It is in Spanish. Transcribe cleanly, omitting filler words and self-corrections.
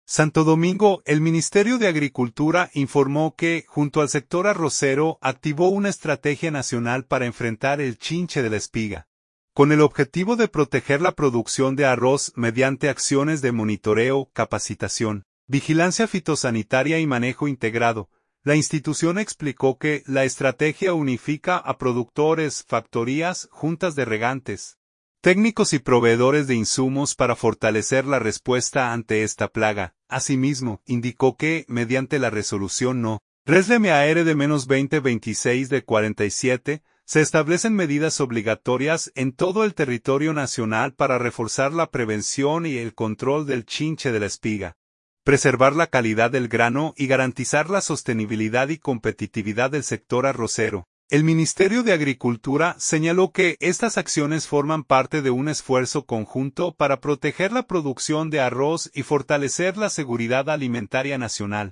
Santo Domingo, el Ministerio de Agricultura informó que, junto al sector arrocero, activó una estrategia nacional para enfrentar el chinche de la espiga, con el objetivo de proteger la producción de arroz mediante acciones de monitoreo, capacitación, vigilancia fitosanitaria y manejo integrado. La institución explicó que la estrategia unifica a productores, factorías, juntas de regantes, técnicos y proveedores de insumos para fortalecer la respuesta ante esta plaga. Asimismo, indicó que, mediante la resolución No. Res-2026 de 47, se establecen medidas obligatorias en todo el territorio nacional para reforzar la prevención y el control del chinche de la espiga, preservar la calidad del grano y garantizar la sostenibilidad y competitividad del sector arrocero. El Ministerio de Agricultura señaló que estas acciones forman parte de un esfuerzo conjunto para proteger la producción de arroz y fortalecer la seguridad alimentaria nacional.